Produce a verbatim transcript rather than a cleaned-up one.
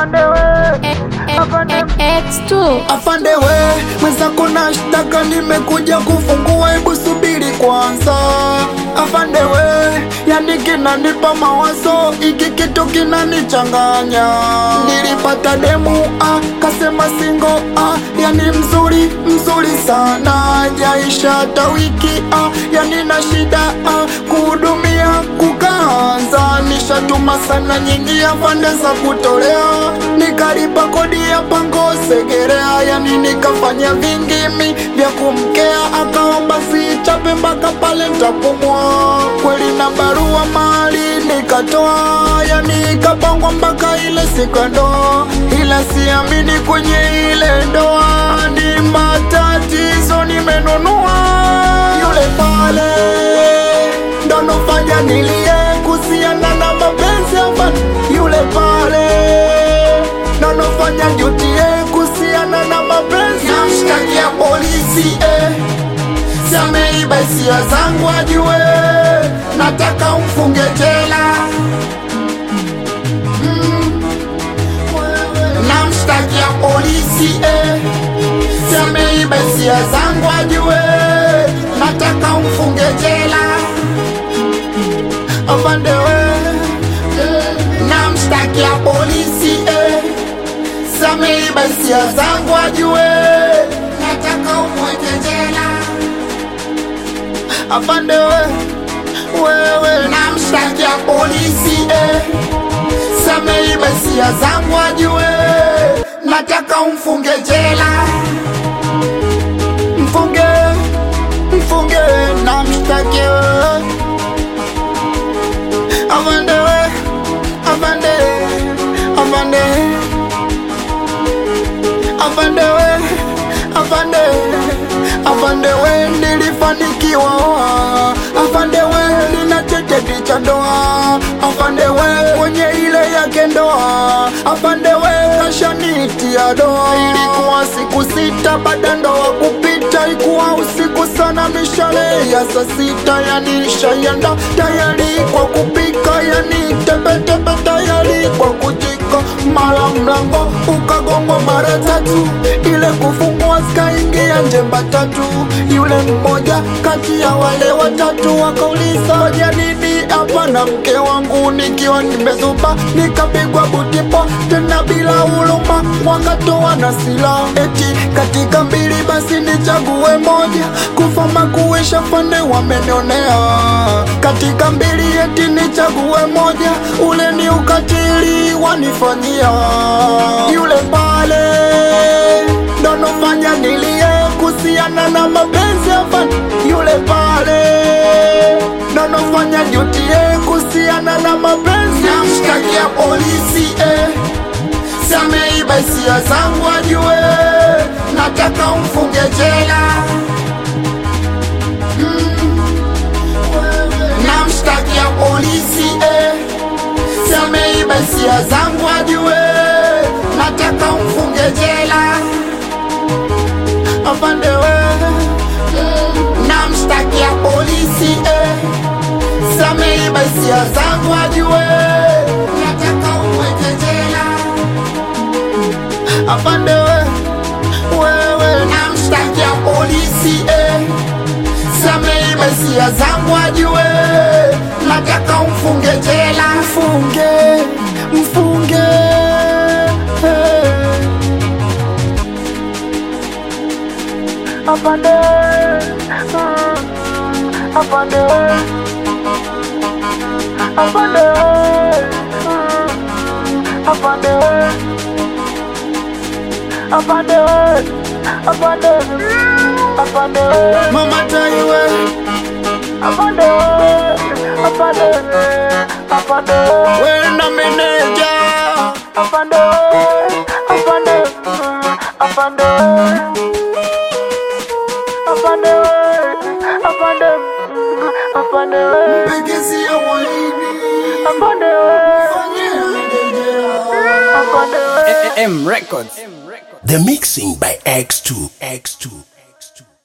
Afande we, afande X two. Afande we, mwenzako nashtaka nimekuja kufungua, hebu subiri kwanza. Afande we, yani kinanipa mawazo, iki kitu kinanichanganya. Nilipata demu ah, kasema singo ah, yani mzuri mzuri sana, jaisha hata wiki ah, yani na shida ah, kuhudumia kukaanza. Nishatuma sana nyingi afande za kutolea, nikalipa kodi ya pango Segerea, yani nikafanya vingimi vya kumkea, akaomba sichape mpaka pale ntapumua. Kweli na barua mali nikatoa, yani ikapangwa mpaka ile siku ya ndoa, ila siamini kwenye ile ndoa, ni matatizo nimenunua. Yule pale ndo nofanya nilie kuhusiana na mapenzi afande. Yule pale ndo nofanya jutie kuhusiana na mapenzi. Namshtakia polisi eh, si ameiba hisia zangu ajue, nataka umfunge jela. mm. Namshtakia polisi eh, si ameiba hisia zangu ajue, nataka umfunge jela. Afande we, namshtakia polisi eh, si ameiba hisia zangu ajue, nataka umweke jela. Afande we, wewe namshtakia polisi eh, si ameiba hisia zangu ajue, nataka umfunge jela. Mfunge, mfunge, namshtakia wewe. Afande we, afande, afande, afande we, afande, afande we, nilifanikiwa. Afande we, nina cheti cha ndoa. Afande we, kwenye ile yake ndoa. Afande we, kashanitia doa. Ilikuwa siku sita baada ndoa kupita, ikuwa usiku sana mishale ya saa sita, yani shayanda tayari kwa kupika, yani tepetepe tayari kwa kujika. Mara mlango ukagongo mara tatu, ile kufungua zikaingia njemba tatu. Yule mmoja kati ya wale watatu wakauliza ya nini hapa na mke wangu, nikiwa nimezuba nikapigwa butipo tena bila huruma, wakatoa na silaha eti katika mbili basi nichague moja, kufama kuisha fane wamenionea. Katika mbili eti nichague moja, ule ni ukatili wanifanyia. Yule pale ndo nofanya nilie kuhusiana na mapenzi afande. Yule pale ndo nofanya jutie kuhusiana na mapenzi. Namshtakia polisi eh, si ameiba hisia zangu ajue, nataka umfunge jela. mm. Namshtakia polisi eh, si ameiba hisia zangu ajue, nataka umfunge jela. Afande we, namshtakia polisi eh, si ameiba hisia zangu ajue, nataka umweke jela. Afande we, wewe namshtakia polisi eh, si ameiba hisia zangu ajue, nataka umfunge jela. Mfunge, mfunge hey. Afande, mm, afande, afande, mm, afande, afande, afande, afande, mama taiwe, afande, afande, afande, wewe na meneja, afande, afande, afande, afande, afande, afande, mpekezi ya walini, afande, afande, M Records. The mixing by X two. X two. X two.